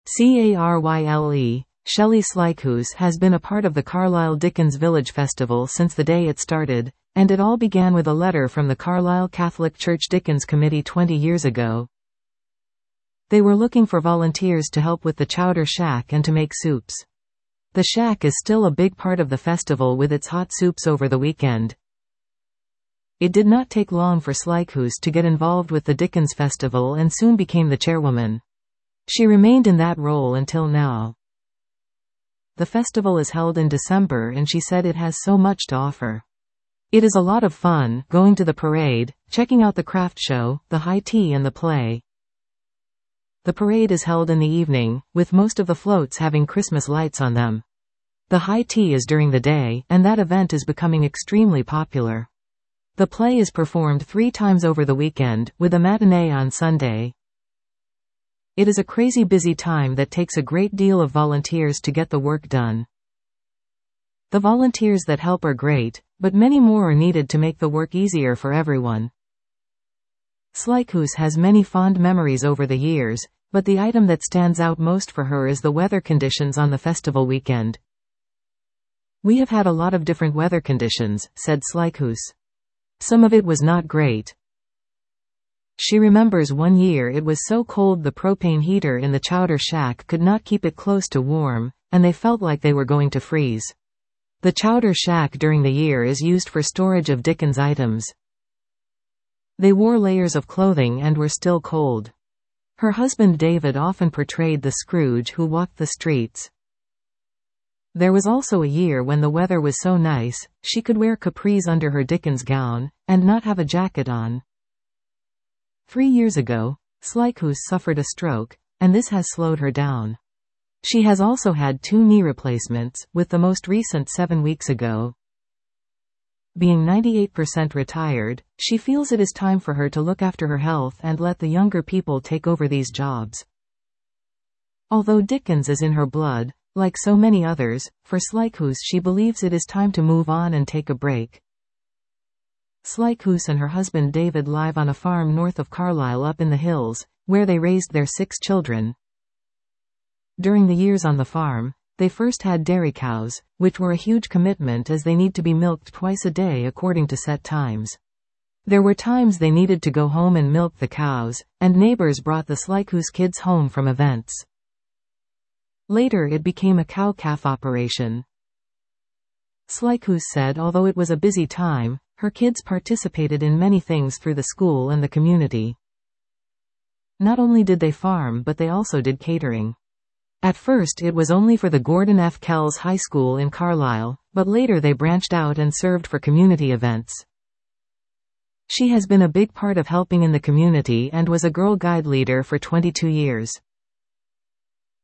Caryle. Shelley Slykehouse has been a part of the Carlisle Dickens Village Festival since the day it started, and it all began with a letter from the Carlisle Catholic Church Dickens Committee 20 years ago. They were looking for volunteers to help with the chowder shack and to make soups. The shack is still a big part of the festival with its hot soups over the weekend. It did not take long for Slykehouse to get involved with the Dickens Festival and soon became the chairwoman. She remained in that role until now. The festival is held in December and she said it has so much to offer. It is a lot of fun, going to the parade, checking out the craft show, the high tea and the play. The parade is held in the evening, with most of the floats having Christmas lights on them. The high tea is during the day, and that event is becoming extremely popular. The play is performed 3 times over the weekend, with a matinee on Sunday. It is a crazy busy time that takes a great deal of volunteers to get the work done. The volunteers that help are great, but many more are needed to make the work easier for everyone. Slykehouse has many fond memories over the years, but the item that stands out most for her is the weather conditions on the festival weekend. "We have had a lot of different weather conditions," said Slykehouse. "Some of it was not great." She remembers one year it was so cold the propane heater in the chowder shack could not keep it close to warm, and they felt like they were going to freeze. The chowder shack during the year is used for storage of Dickens items. They wore layers of clothing and were still cold. Her husband David often portrayed the Scrooge who walked the streets. There was also a year when the weather was so nice, she could wear capris under her Dickens gown, and not have a jacket on. 3 years ago, Slykehouse suffered a stroke, and this has slowed her down. She has also had 2 knee replacements, with the most recent 7 weeks ago. Being 98% retired, she feels it is time for her to look after her health and let the younger people take over these jobs. Although Dickens is in her blood, like so many others, for Slykehouse she believes it is time to move on and take a break. Slykehouse and her husband David live on a farm north of Carlisle up in the hills, where they raised their 6 children. During the years on the farm, they first had dairy cows, which were a huge commitment as they need to be milked twice a day according to set times. There were times they needed to go home and milk the cows, and neighbors brought the Slykehouse kids home from events. Later it became a cow-calf operation. Slykehouse said although it was a busy time, her kids participated in many things through the school and the community. Not only did they farm but they also did catering. At first it was only for the Gordon F. Kells High School in Carlisle, but later they branched out and served for community events. She has been a big part of helping in the community and was a Girl Guide leader for 22 years.